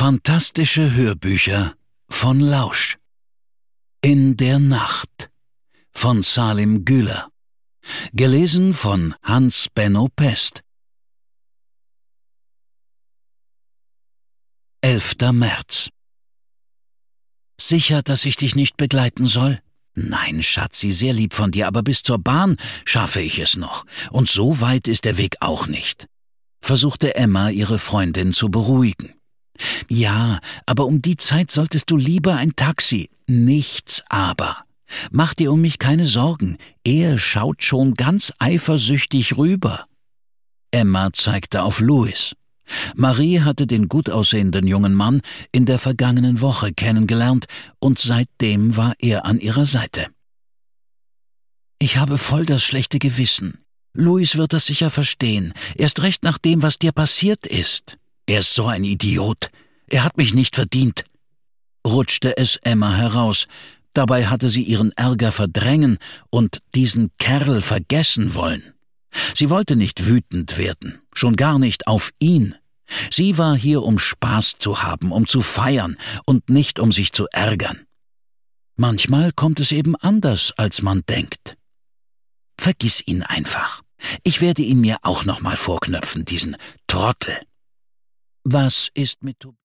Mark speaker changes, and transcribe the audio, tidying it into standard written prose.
Speaker 1: Fantastische Hörbücher von Lausch. In der Nacht von Salim Güler. Gelesen von Hans-Benno Pest. 11. März. Sicher, dass ich dich nicht begleiten soll? Nein, Schatzi, sehr lieb von dir, aber bis zur Bahn schaffe ich es noch. Und so weit ist der Weg auch nicht, versuchte Emma, ihre Freundin zu beruhigen. Ja, aber um die Zeit solltest du lieber ein Taxi. Nichts aber. Mach dir um mich keine Sorgen, er schaut schon ganz eifersüchtig rüber. Emma zeigte auf Louis. Marie hatte den gut aussehenden jungen Mann in der vergangenen Woche kennengelernt und seitdem war er an ihrer Seite. Ich habe voll das schlechte Gewissen. Louis wird das sicher verstehen, erst recht nach dem, was dir passiert ist. Er ist so ein Idiot. Er hat mich nicht verdient, rutschte es Emma heraus. Dabei hatte sie ihren Ärger verdrängen und diesen Kerl vergessen wollen. Sie wollte nicht wütend werden, schon gar nicht auf ihn. Sie war hier, um Spaß zu haben, um zu feiern und nicht um sich zu ärgern. Manchmal kommt es eben anders, als man denkt. Vergiss ihn einfach. Ich werde ihn mir auch noch mal vorknöpfen, diesen Trottel. Was ist mit